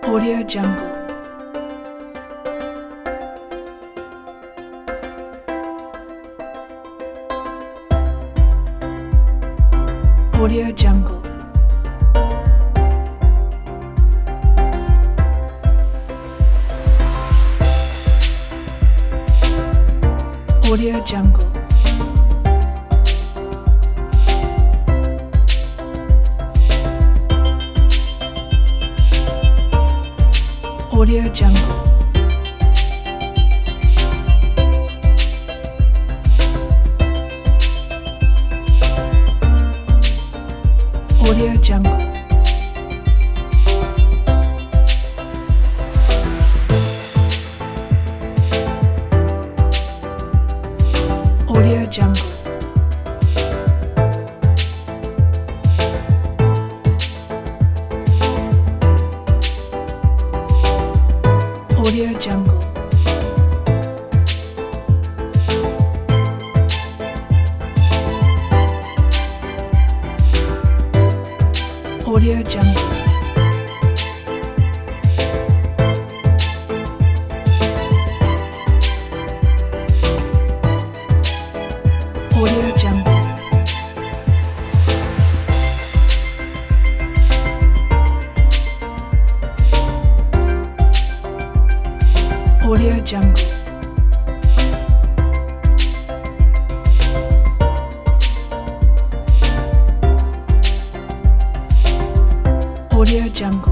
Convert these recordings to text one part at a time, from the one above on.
Audio Jungle. Audio Jungle. Audio Jungle. Audio Jungle. Audio Jungle. Audio Jungle. Audio Jungle. Audio Jungle. Audio Jungle. Audio Jungle. Audio Jungle.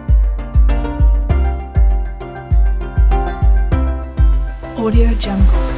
Audio Jungle.